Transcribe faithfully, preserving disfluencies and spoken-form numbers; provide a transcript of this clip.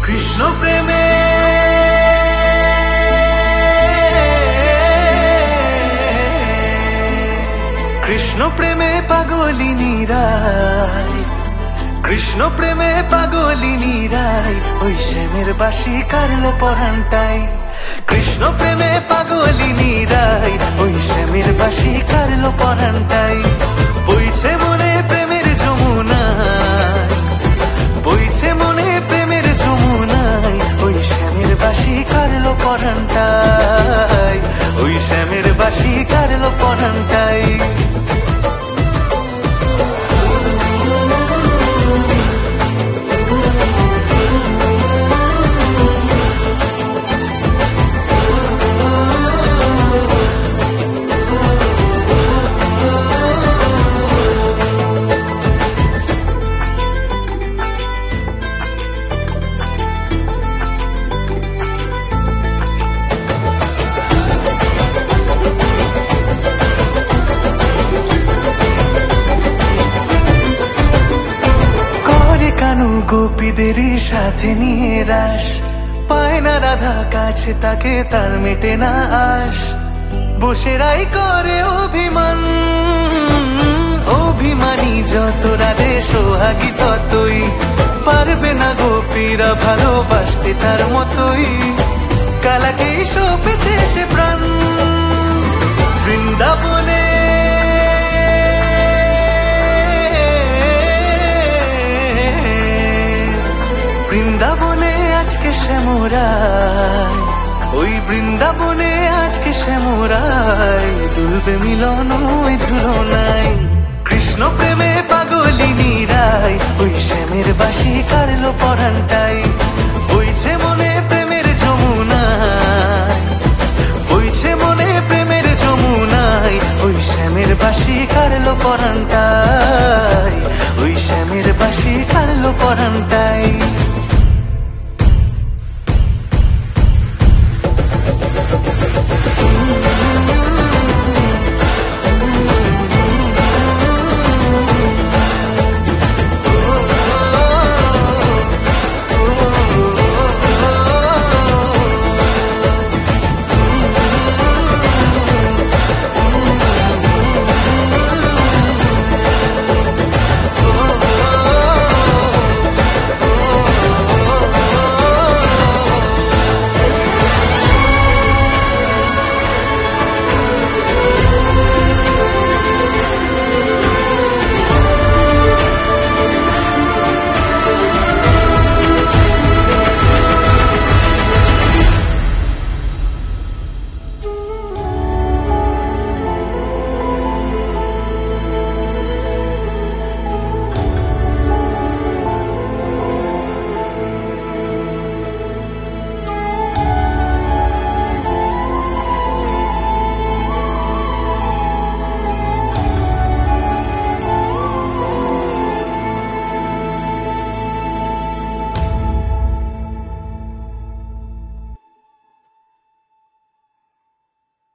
কৃষ্ণ প্রেমে কৃষ্ণ প্রেমে পাগলিনী রায়, কৃষ্ণ প্রেমে পাগলিনী রায়, ওই শ্যামের বাঁশি কারলো পরানটাই। কৃষ্ণ প্রেমে পাগলিনী রায়, ওই শ্যামের বাঁশি কারলো পরানটাই। বইছে মনে প্রেমের যমুনায়, বইছে মনে প্রেমের যমুনায়, ওই শ্যামের বাঁশি কারলো পরানটাই, ওই শ্যামের বাঁশি কারলো পরানটাই। কানু গোপীদেরই সাথে নিয়ে রাস, পায় না রাধা কাছে তাকে, তার মেটে না আস। বসেরাই করে অভিমান, অভিমানী যত রাধে সোহাগী ততই, পারবে না গোপীরা ভালোবাসতে তার মতোই। কালাকেই সপেছে সে প্রাণ বৃন্দাবনে, বৃন্দাবনে আজকে শ্যামরায়, ওই বৃন্দাবনে আজকে শ্যামরায়, দুলবে মিলন ওই ঝুলনায়। কৃষ্ণ প্রেমে পাগলিনী রায়, ওই শ্যামের বাঁশি কারলো পরানটাই। বইছে মনে প্রেমের যমুনায়, বইছে মনে প্রেমের যমুনায়, ওই শ্যামের বাঁশি কারলো পরানটাই, ওই শ্যামের বাঁশি কারলো পরানটাই।